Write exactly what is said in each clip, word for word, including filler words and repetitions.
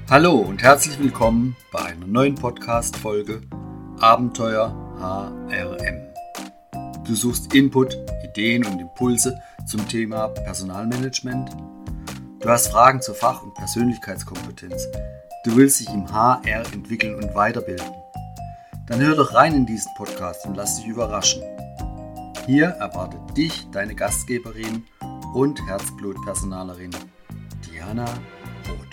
Hallo und herzlich willkommen bei einer neuen Podcast-Folge Abenteuer H R M. Du suchst Input, Ideen und Impulse zum Thema Personalmanagement. Du hast Fragen zur Fach- und Persönlichkeitskompetenz. Du willst dich im H R entwickeln und weiterbilden. Dann hör doch rein in diesen Podcast und lass dich überraschen. Hier erwartet dich deine Gastgeberin und Herzblut-Personalerin Diana Roth.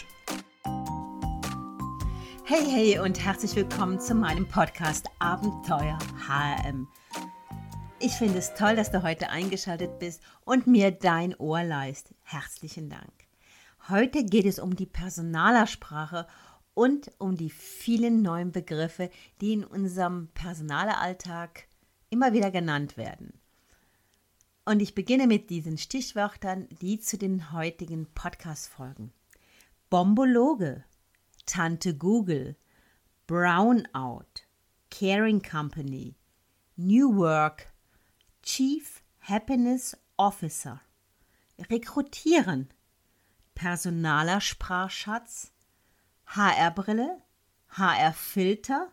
Hey, hey und herzlich willkommen zu meinem Podcast Abenteuer H R M. Ich finde es toll, dass du heute eingeschaltet bist und mir dein Ohr leihst. Herzlichen Dank. Heute geht es um die Personalersprache und um die vielen neuen Begriffe, die in unserem Personalalltag immer wieder genannt werden. Und ich beginne mit diesen Stichwörtern, die zu den heutigen Podcasts folgen. Bombologe, Tante Google, Brownout, Caring Company, New Work, Chief Happiness Officer, Rekrutieren, Personaler Sprachschatz, H R-Brille, H R-Filter,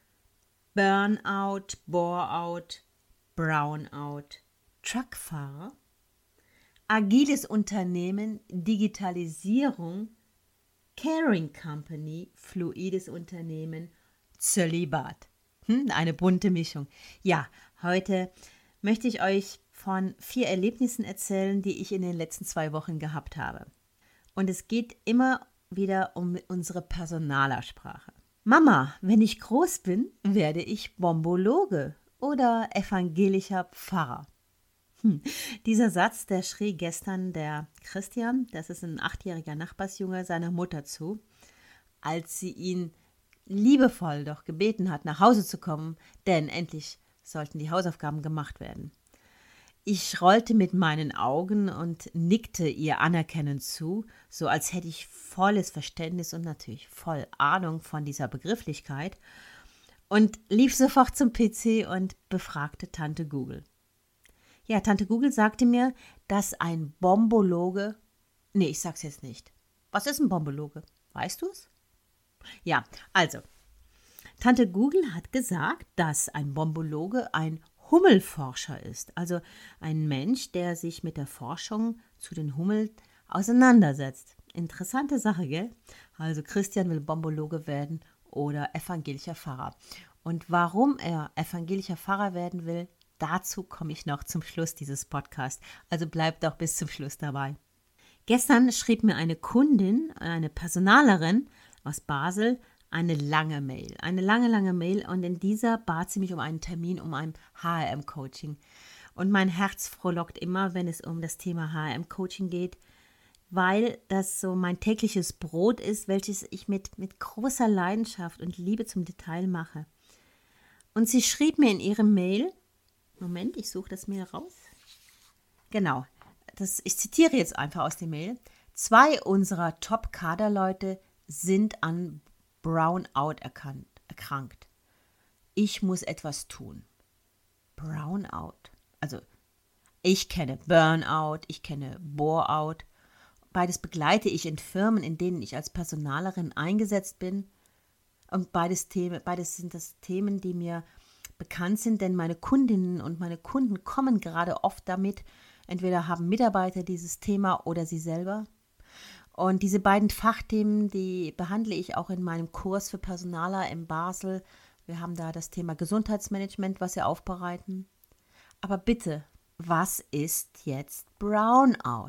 Burnout, Boreout, Brownout, Truckfahrer, agiles Unternehmen, Digitalisierung, Caring Company, fluides Unternehmen, Zölibat. Hm, eine bunte Mischung. Ja, heute möchte ich euch von vier Erlebnissen erzählen, die ich in den letzten zwei Wochen gehabt habe. Und es geht immer wieder um unsere Personalersprache. Mama, wenn ich groß bin, werde ich Bombologe oder evangelischer Pfarrer. Hm. Dieser Satz, der schrie gestern der Christian, das ist ein achtjähriger Nachbarsjunge, seiner Mutter zu, als sie ihn liebevoll doch gebeten hat, nach Hause zu kommen, denn endlich sollten die Hausaufgaben gemacht werden. Ich rollte mit meinen Augen und nickte ihr anerkennend zu, so als hätte ich volles Verständnis und natürlich voll Ahnung von dieser Begrifflichkeit und lief sofort zum P C und befragte Tante Google. Ja, Tante Google sagte mir, dass ein Bombologe, nee, ich sag's jetzt nicht. Was ist ein Bombologe? Weißt du's? Ja, also, Tante Google hat gesagt, dass ein Bombologe ein Hummelforscher ist, also ein Mensch, der sich mit der Forschung zu den Hummeln auseinandersetzt. Interessante Sache, gell? Also Christian will Bombologe werden oder evangelischer Pfarrer. Und warum er evangelischer Pfarrer werden will, dazu komme ich noch zum Schluss dieses Podcasts. Also bleibt doch bis zum Schluss dabei. Gestern schrieb mir eine Kundin, eine Personalerin aus Basel, eine lange Mail. Eine lange, lange Mail und in dieser bat sie mich um einen Termin, um ein H R M-Coaching. Und mein Herz frohlockt immer, wenn es um das Thema H R M-Coaching geht, weil das so mein tägliches Brot ist, welches ich mit, mit großer Leidenschaft und Liebe zum Detail mache. Und sie schrieb mir in ihrem Mail, Moment, ich suche das Mail raus. Genau, das, ich zitiere jetzt einfach aus der Mail. Zwei unserer Top-Kaderleute sind an Brownout erkannt, erkrankt. Ich muss etwas tun. Brownout. Also ich kenne Burnout, ich kenne Boreout. Beides begleite ich in Firmen, in denen ich als Personalerin eingesetzt bin. Und beides, Themen, beides sind das Themen, die mir bekannt sind, denn meine Kundinnen und meine Kunden kommen gerade oft damit, entweder haben Mitarbeiter dieses Thema oder sie selber. Und diese beiden Fachthemen, die behandle ich auch in meinem Kurs für Personaler in Basel. Wir haben da das Thema Gesundheitsmanagement, was wir aufbereiten. Aber bitte, was ist jetzt Brownout?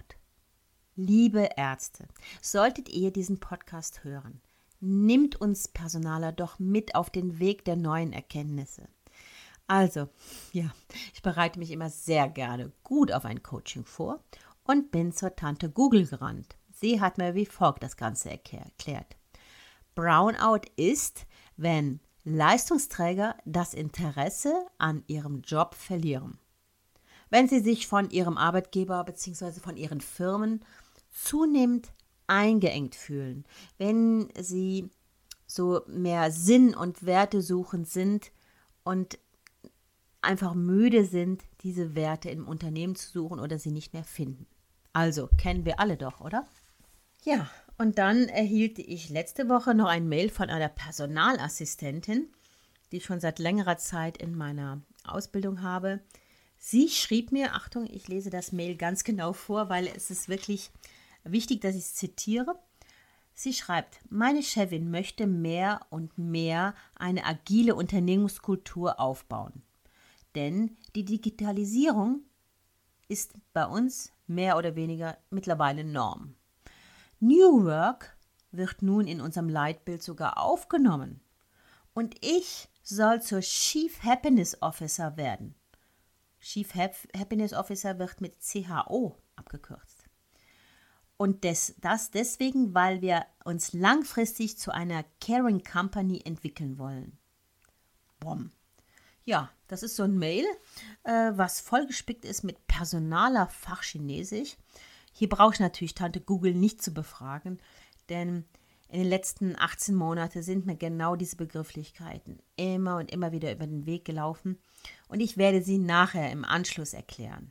Liebe Ärzte, solltet ihr diesen Podcast hören, nimmt uns Personaler doch mit auf den Weg der neuen Erkenntnisse. Also, ja, ich bereite mich immer sehr gerne gut auf ein Coaching vor und bin zur Tante Google gerannt. Sie hat mir wie folgt das Ganze erklärt. Brownout ist, wenn Leistungsträger das Interesse an ihrem Job verlieren. Wenn sie sich von ihrem Arbeitgeber bzw. von ihren Firmen zunehmend eingeengt fühlen. Wenn sie so mehr Sinn und Werte suchend sind und einfach müde sind, diese Werte im Unternehmen zu suchen oder sie nicht mehr finden. Also, kennen wir alle doch, oder? Ja, Und dann erhielt ich letzte Woche noch ein Mail von einer Personalassistentin, die ich schon seit längerer Zeit in meiner Ausbildung habe. Sie schrieb mir, Achtung, ich lese das Mail ganz genau vor, weil es ist wirklich wichtig, dass ich es zitiere. Sie schreibt, meine Chefin möchte mehr und mehr eine agile Unternehmenskultur aufbauen. Denn die Digitalisierung ist bei uns mehr oder weniger mittlerweile Norm. New Work wird nun in unserem Leitbild sogar aufgenommen. Und ich soll zur Chief Happiness Officer werden. Chief Happiness Officer wird mit C H O abgekürzt. Und des, das deswegen, weil wir uns langfristig zu einer Caring Company entwickeln wollen. Bom. Ja, das ist so ein Mail, äh, was vollgespickt ist mit personaler Fachchinesisch. Hier brauche ich natürlich Tante Google nicht zu befragen, denn in den letzten achtzehn Monaten sind mir genau diese Begrifflichkeiten immer und immer wieder über den Weg gelaufen und ich werde sie nachher im Anschluss erklären.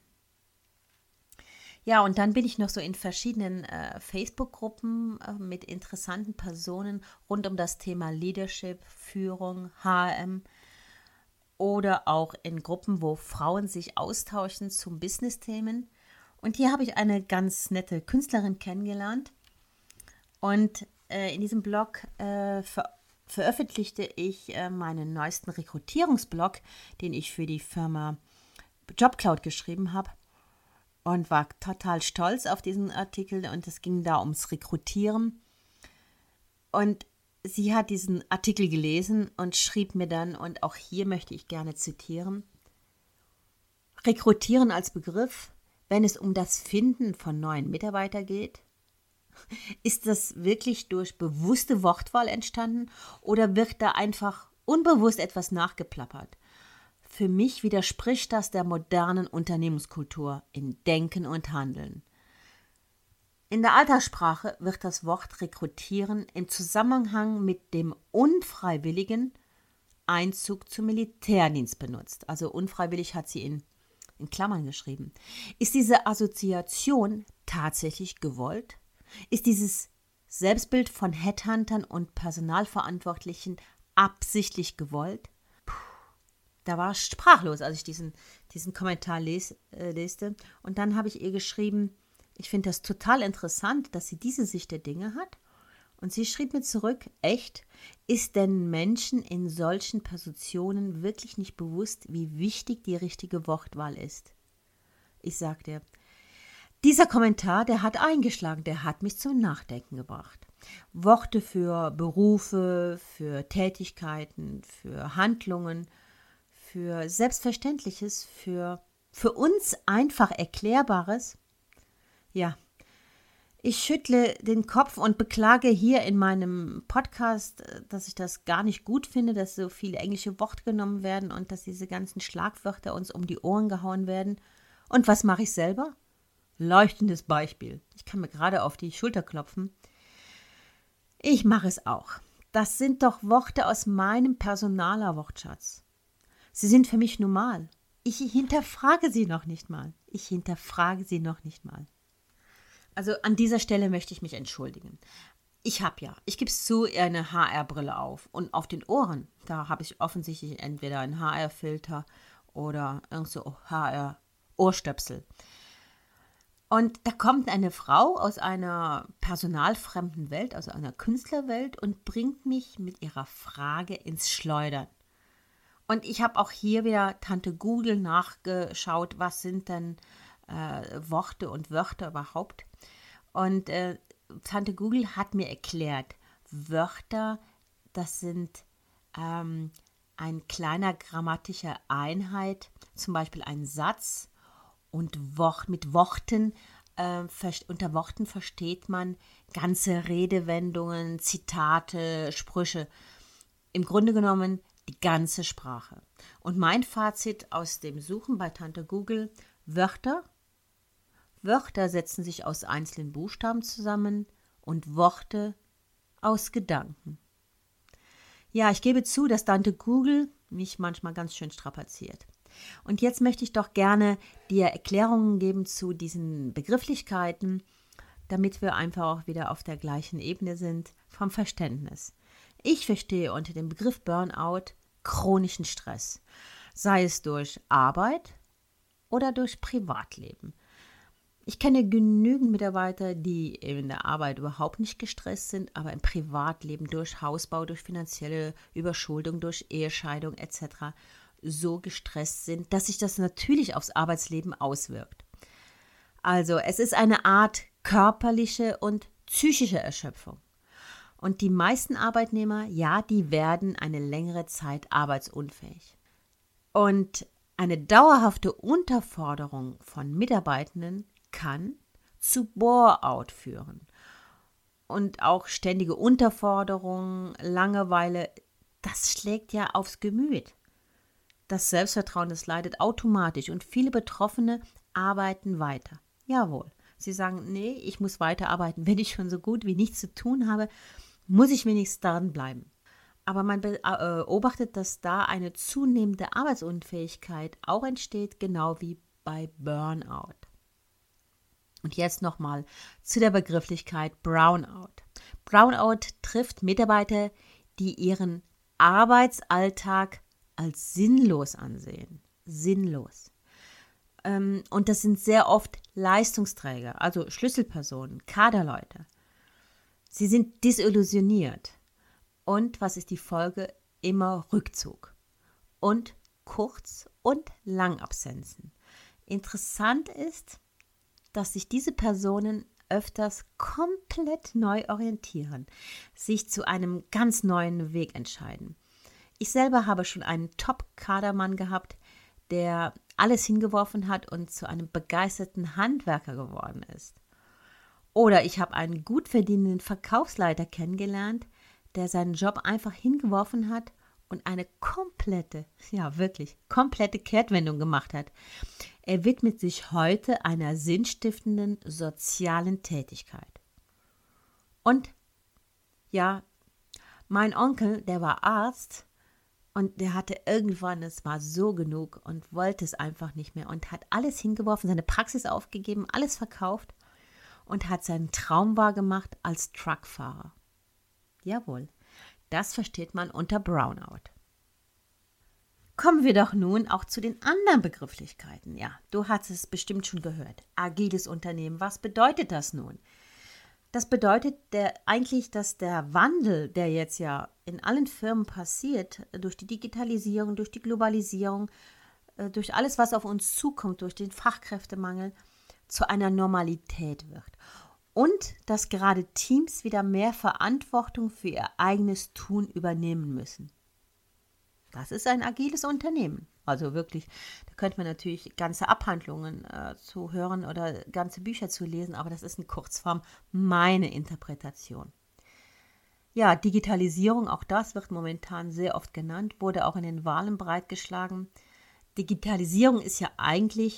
Ja, und dann bin ich noch so in verschiedenen äh, Facebook-Gruppen äh, mit interessanten Personen rund um das Thema Leadership, Führung, H R M oder auch in Gruppen, wo Frauen sich austauschen zu Business-Themen. Und hier habe ich eine ganz nette Künstlerin kennengelernt und äh, in diesem Blog äh, ver- veröffentlichte ich äh, meinen neuesten Rekrutierungsblog, den ich für die Firma JobCloud geschrieben habe. Und war total stolz auf diesen Artikel und es ging da ums Rekrutieren. Und sie hat diesen Artikel gelesen und schrieb mir dann, und auch hier möchte ich gerne zitieren, Rekrutieren als Begriff, wenn es um das Finden von neuen Mitarbeitern geht? Ist das wirklich durch bewusste Wortwahl entstanden oder wird da einfach unbewusst etwas nachgeplappert? Für mich widerspricht das der modernen Unternehmenskultur in Denken und Handeln. In der Alltagssprache wird das Wort Rekrutieren im Zusammenhang mit dem unfreiwilligen Einzug zum Militärdienst benutzt. Also unfreiwillig hat sie in, in Klammern geschrieben. Ist diese Assoziation tatsächlich gewollt? Ist dieses Selbstbild von Headhuntern und Personalverantwortlichen absichtlich gewollt? Da war ich sprachlos, als ich diesen, diesen Kommentar les, äh, leste. Und dann habe ich ihr geschrieben, ich finde das total interessant, dass sie diese Sicht der Dinge hat. Und sie schrieb mir zurück, echt, ist denn Menschen in solchen Positionen wirklich nicht bewusst, wie wichtig die richtige Wortwahl ist? Ich sagte, dieser Kommentar, der hat eingeschlagen, der hat mich zum Nachdenken gebracht. Worte für Berufe, für Tätigkeiten, für Handlungen, für Selbstverständliches, für, für uns einfach Erklärbares. Ja, ich schüttle den Kopf und beklage hier in meinem Podcast, dass ich das gar nicht gut finde, dass so viele englische Worte genommen werden und dass diese ganzen Schlagwörter uns um die Ohren gehauen werden. Und was mache ich selber? Leuchtendes Beispiel. Ich kann mir gerade auf die Schulter klopfen. Ich mache es auch. Das sind doch Worte aus meinem personaler Wortschatz. Sie sind für mich normal. Ich hinterfrage sie noch nicht mal. Ich hinterfrage sie noch nicht mal. Also an dieser Stelle möchte ich mich entschuldigen. Ich habe ja, ich gebe es zu, eine H R-Brille auf. Und auf den Ohren, da habe ich offensichtlich entweder einen H R-Filter oder irgend so H R-Ohrstöpsel. Und da kommt eine Frau aus einer personalfremden Welt, also einer Künstlerwelt, und bringt mich mit ihrer Frage ins Schleudern. Und ich habe auch hier wieder Tante Google nachgeschaut, was sind denn äh, Worte und Wörter überhaupt. Und äh, Tante Google hat mir erklärt, Wörter, das sind ähm, ein kleiner grammatischer Einheit, zum Beispiel ein Satz. Und Wort, mit Worten, äh, unter Worten versteht man ganze Redewendungen, Zitate, Sprüche. Im Grunde genommen die ganze Sprache. Und mein Fazit aus dem Suchen bei Tante Google, Wörter. Wörter setzen sich aus einzelnen Buchstaben zusammen und Worte aus Gedanken. Ja, ich gebe zu, dass Tante Google mich manchmal ganz schön strapaziert. Und jetzt möchte ich doch gerne dir Erklärungen geben zu diesen Begrifflichkeiten, damit wir einfach auch wieder auf der gleichen Ebene sind vom Verständnis. Ich verstehe unter dem Begriff Burnout chronischen Stress, sei es durch Arbeit oder durch Privatleben. Ich kenne genügend Mitarbeiter, die in der Arbeit überhaupt nicht gestresst sind, aber im Privatleben durch Hausbau, durch finanzielle Überschuldung, durch Ehescheidung et cetera so gestresst sind, dass sich das natürlich aufs Arbeitsleben auswirkt. Also es ist eine Art körperliche und psychische Erschöpfung. Und die meisten Arbeitnehmer, ja, die werden eine längere Zeit arbeitsunfähig. Und eine dauerhafte Unterforderung von Mitarbeitenden kann zu Bore-out führen. Und auch ständige Unterforderung, Langeweile, das schlägt ja aufs Gemüt. Das Selbstvertrauen, das leidet automatisch und viele Betroffene arbeiten weiter. Jawohl, sie sagen, nee, ich muss weiterarbeiten. Wenn ich schon so gut wie nichts zu tun habe, muss ich wenigstens daran bleiben. Aber man beobachtet, dass da eine zunehmende Arbeitsunfähigkeit auch entsteht, genau wie bei Burnout. Und jetzt nochmal zu der Begrifflichkeit Brownout. Brownout trifft Mitarbeiter, die ihren Arbeitsalltag als sinnlos ansehen. Sinnlos. Ähm, und das sind sehr oft Leistungsträger, also Schlüsselpersonen, Kaderleute. Sie sind desillusioniert. Und was ist die Folge? Immer Rückzug. Und Kurz- und Langabsenzen. Interessant ist, dass sich diese Personen öfters komplett neu orientieren, sich zu einem ganz neuen Weg entscheiden. Ich selber habe schon einen Top-Kadermann gehabt, der alles hingeworfen hat und zu einem begeisterten Handwerker geworden ist. Oder ich habe einen gut verdienenden Verkaufsleiter kennengelernt, der seinen Job einfach hingeworfen hat und eine komplette, ja wirklich, komplette Kehrtwendung gemacht hat. Er widmet sich heute einer sinnstiftenden sozialen Tätigkeit. Und ja, mein Onkel, der war Arzt und der hatte irgendwann, es war so genug und wollte es einfach nicht mehr und hat alles hingeworfen, seine Praxis aufgegeben, alles verkauft und hat seinen Traum wahrgemacht als Truckfahrer. Jawohl, das versteht man unter Brownout. Kommen wir doch nun auch zu den anderen Begrifflichkeiten. Ja, du hast es bestimmt schon gehört. Agiles Unternehmen, was bedeutet das nun? Das bedeutet der, eigentlich, dass der Wandel, der jetzt ja in allen Firmen passiert, durch die Digitalisierung, durch die Globalisierung, durch alles, was auf uns zukommt, durch den Fachkräftemangel, zu einer Normalität wird. Und dass gerade Teams wieder mehr Verantwortung für ihr eigenes Tun übernehmen müssen. Das ist ein agiles Unternehmen. Also wirklich, da könnte man natürlich ganze Abhandlungen äh, zu hören oder ganze Bücher zu lesen, aber das ist in Kurzform meine Interpretation. Ja, Digitalisierung, auch das wird momentan sehr oft genannt, wurde auch in den Wahlen breitgeschlagen. Digitalisierung ist ja eigentlich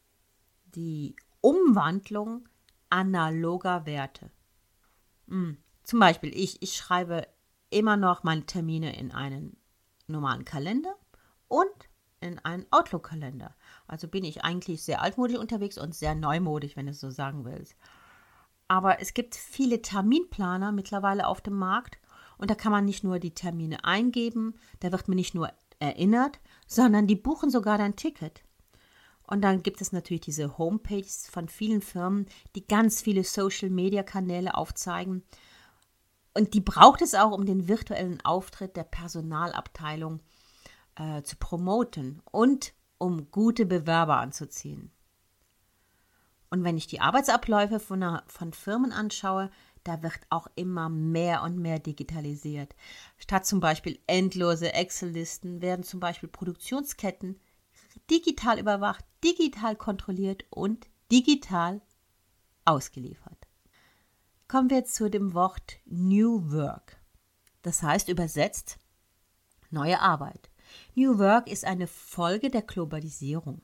die Umwandlung analoger Werte. Hm, zum Beispiel, ich, ich schreibe immer noch meine Termine in einen normalen Kalender und in einen Outlook-Kalender. Also bin ich eigentlich sehr altmodisch unterwegs und sehr neumodisch, wenn du es so sagen willst. Aber es gibt viele Terminplaner mittlerweile auf dem Markt und da kann man nicht nur die Termine eingeben, da wird man nicht nur erinnert, sondern die buchen sogar dein Ticket. Und dann gibt es natürlich diese Homepages von vielen Firmen, die ganz viele Social-Media-Kanäle aufzeigen. Und die braucht es auch, um den virtuellen Auftritt der Personalabteilung äh, zu promoten und um gute Bewerber anzuziehen. Und wenn ich die Arbeitsabläufe von, einer, von Firmen anschaue, da wird auch immer mehr und mehr digitalisiert. Statt zum Beispiel endlose Excel-Listen werden zum Beispiel Produktionsketten digital überwacht, digital kontrolliert und digital ausgeliefert. Kommen wir zu dem Wort New Work. Das heißt übersetzt neue Arbeit. New Work ist eine Folge der Globalisierung.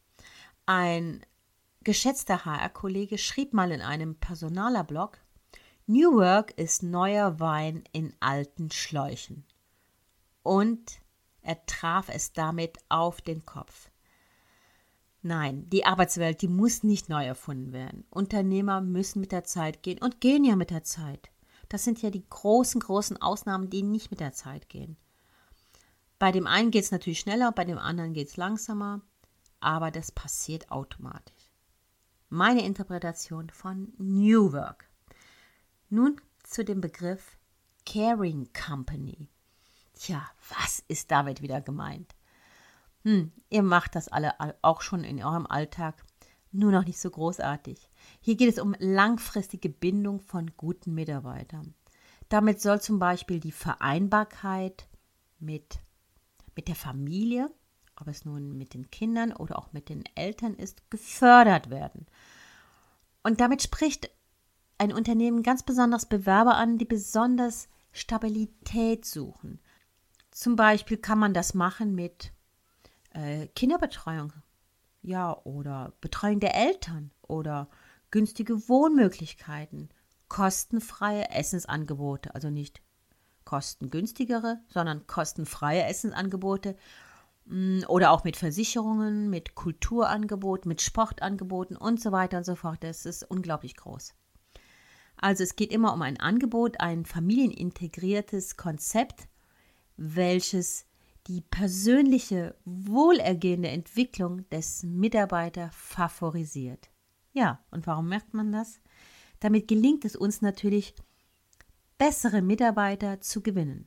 Ein geschätzter H R-Kollege schrieb mal in einem Personaler-Blog, New Work ist neuer Wein in alten Schläuchen. Und er traf es damit auf den Kopf. Nein, die Arbeitswelt, die muss nicht neu erfunden werden. Unternehmer müssen mit der Zeit gehen und gehen ja mit der Zeit. Das sind ja die großen, großen Ausnahmen, die nicht mit der Zeit gehen. Bei dem einen geht es natürlich schneller, bei dem anderen geht es langsamer, aber das passiert automatisch. Meine Interpretation von New Work. Nun zu dem Begriff Caring Company. Tja, was ist damit wieder gemeint? Hm, ihr macht das alle auch schon in eurem Alltag, nur noch nicht so großartig. Hier geht es um langfristige Bindung von guten Mitarbeitern. Damit soll zum Beispiel die Vereinbarkeit mit, mit der Familie, ob es nun mit den Kindern oder auch mit den Eltern ist, gefördert werden. Und damit spricht ein Unternehmen ganz besonders Bewerber an, die besonders Stabilität suchen. Zum Beispiel kann man das machen mit äh, Kinderbetreuung, ja, oder Betreuung der Eltern oder günstige Wohnmöglichkeiten, kostenfreie Essensangebote, also nicht kostengünstigere, sondern kostenfreie Essensangebote mh, oder auch mit Versicherungen, mit Kulturangeboten, mit Sportangeboten und so weiter und so fort. Das ist unglaublich groß. Also es geht immer um ein Angebot, ein familienintegriertes Konzept, welches die persönliche, wohlergehende Entwicklung des Mitarbeiters favorisiert. Ja, und warum merkt man das? Damit gelingt es uns natürlich, bessere Mitarbeiter zu gewinnen.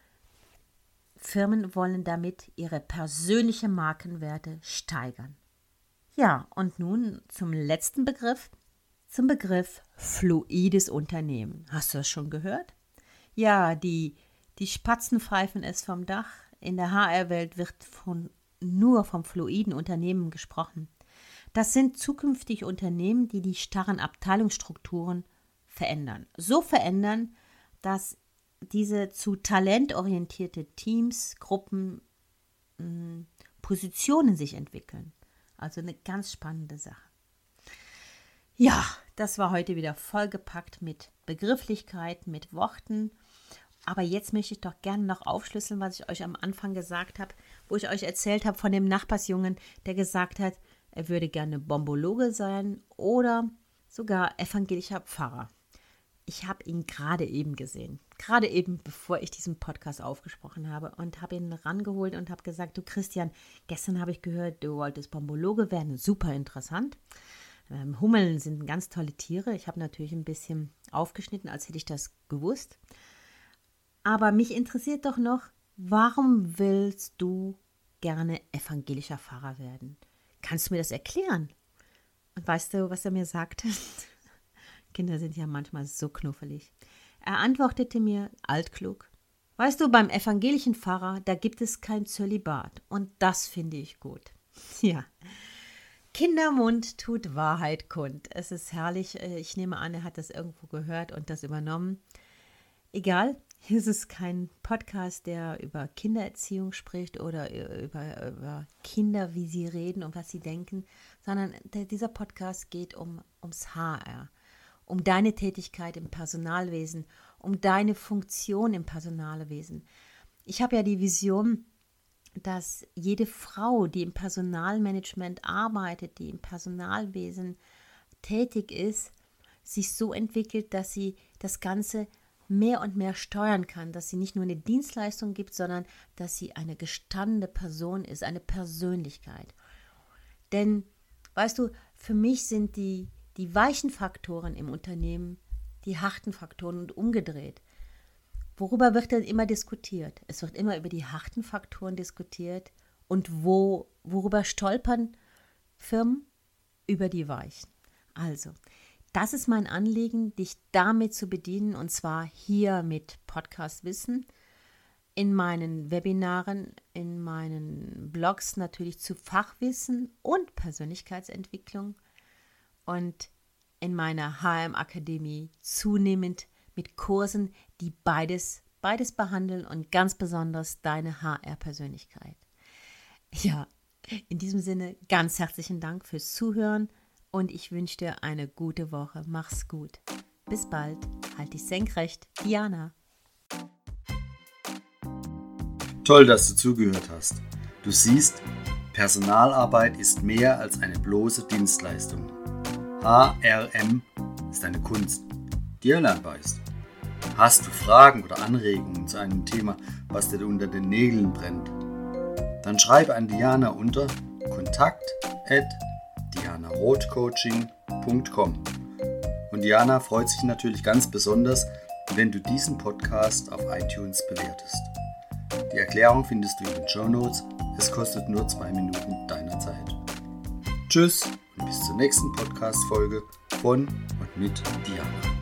Firmen wollen damit ihre persönlichen Markenwerte steigern. Ja, und nun zum letzten Begriff, zum Begriff fluides Unternehmen. Hast du das schon gehört? Ja, die, die Spatzen pfeifen es vom Dach. In der H R-Welt wird von, nur vom fluiden Unternehmen gesprochen. Das sind zukünftig Unternehmen, die die starren Abteilungsstrukturen verändern. So verändern, dass diese zu talentorientierte Teams, Gruppen, mh, Positionen sich entwickeln. Also eine ganz spannende Sache. Ja, das war heute wieder vollgepackt mit Begrifflichkeiten, mit Worten. Aber jetzt möchte ich doch gerne noch aufschlüsseln, was ich euch am Anfang gesagt habe, wo ich euch erzählt habe von dem Nachbarsjungen, der gesagt hat, er würde gerne Bombologe sein oder sogar evangelischer Pfarrer. Ich habe ihn gerade eben gesehen, gerade eben, bevor ich diesen Podcast aufgesprochen habe und habe ihn rangeholt und habe gesagt, du Christian, gestern habe ich gehört, du wolltest Bombologe werden, super interessant. Ähm, Hummeln sind ganz tolle Tiere. Ich habe natürlich ein bisschen aufgeschnitten, als hätte ich das gewusst. Aber mich interessiert doch noch, warum willst du gerne evangelischer Pfarrer werden? Kannst du mir das erklären? Und weißt du, was er mir sagte? Kinder sind ja manchmal so knuffelig. Er antwortete mir altklug, weißt du, beim evangelischen Pfarrer, da gibt es kein Zölibat. Und das finde ich gut. Ja, Kindermund tut Wahrheit kund. Es ist herrlich. Ich nehme an, er hat das irgendwo gehört und das übernommen. Egal, hier ist es kein Podcast, der über Kindererziehung spricht oder über, über Kinder, wie sie reden und was sie denken, sondern der, dieser Podcast geht um, ums H R, um deine Tätigkeit im Personalwesen, um deine Funktion im Personalwesen. Ich habe ja die Vision, dass jede Frau, die im Personalmanagement arbeitet, die im Personalwesen tätig ist, sich so entwickelt, dass sie das Ganze mehr und mehr steuern kann, dass sie nicht nur eine Dienstleistung gibt, sondern dass sie eine gestandene Person ist, eine Persönlichkeit. Denn, weißt du, für mich sind die, die weichen Faktoren im Unternehmen die harten Faktoren und umgedreht. Worüber wird denn immer diskutiert? Es wird immer über die harten Faktoren diskutiert. Und wo, worüber stolpern Firmen? Über die weichen. Also, das ist mein Anliegen, dich damit zu bedienen, und zwar hier mit Podcast Wissen, in meinen Webinaren, in meinen Blogs natürlich zu Fachwissen und Persönlichkeitsentwicklung und in meiner H M-Akademie zunehmend mit Kursen, die beides, beides behandeln und ganz besonders deine H R-Persönlichkeit. Ja, in diesem Sinne ganz herzlichen Dank fürs Zuhören und ich wünsche dir eine gute Woche. Mach's gut. Bis bald. Halt dich senkrecht. Diana. Toll, dass du zugehört hast. Du siehst, Personalarbeit ist mehr als eine bloße Dienstleistung. H R M ist eine Kunst, die erlernbar ist. Hast du Fragen oder Anregungen zu einem Thema, was dir unter den Nägeln brennt? Dann schreibe an Diana unter kontakt at dianarothcoaching punkt com. Und Diana freut sich natürlich ganz besonders, wenn du diesen Podcast auf iTunes bewertest. Die Erklärung findest du in den Shownotes. Es kostet nur zwei Minuten deiner Zeit. Tschüss und bis zur nächsten Podcast-Folge von und mit Diana.